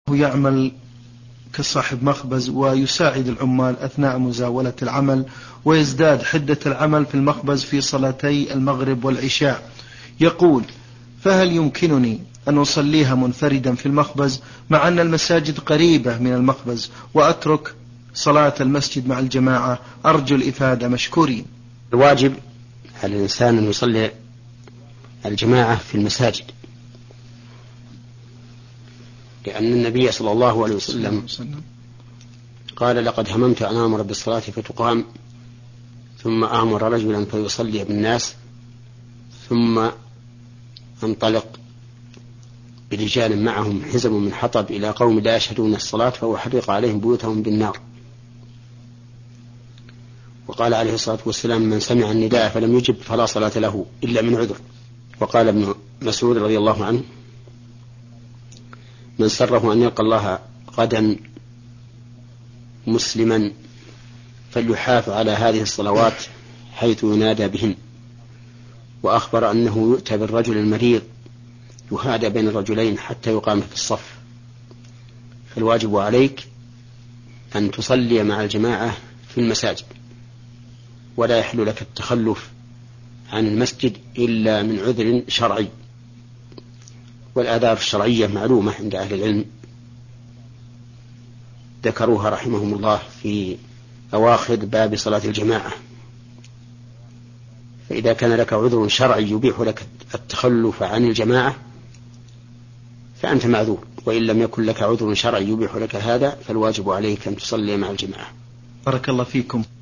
يعمل كصاحب مخبز ويساعد العمال أثناء مزاولة العمل، ويزداد حدة العمل في المخبز في صلاتي المغرب والعشاء. يقول: فهل يمكنني أن أصليها منفردا في المخبز مع أن المساجد قريبة من المخبز، وأترك صلاة المسجد مع الجماعة؟ أرجو الإفادة مشكورين. الواجب على الإنسان أن يصلي الجماعة في المساجد، لأن النبي صلى الله عليه وسلم قال: لقد هممت أن آمر بالصلاة فتقام، ثم آمر رجلا فيصلي بالناس، ثم انطلق برجال معهم حزم من حطب إلى قوم لا يشهدون الصلاة فأحرق عليهم بيوتهم بالنار. وقال عليه الصلاة والسلام: من سمع النداء فلم يجب فلا صلاة له إلا من عذر. وقال ابن مسعود رضي الله عنه: من سره أن يلقى الله غدا مسلما فليحافظ على هذه الصلوات حيث ينادى بهن. وأخبر أنه يؤتى بالرجل المريض يهادى بين الرجلين حتى يقام في الصف. فالواجب عليك أن تصلي مع الجماعة في المساجد، ولا يحل لك التخلف عن المسجد إلا من عذر شرعي، والآداب الشرعية معلومة عند أهل العلم، ذكروها رحمهم الله في أواخر باب صلاة الجماعة. فإذا كان لك عذر شرعي يبيح لك التخلف عن الجماعة فأنت معذور، وإن لم يكن لك عذر شرعي يبيح لك هذا فالواجب عليك أن تصلي مع الجماعة. بارك الله فيكم.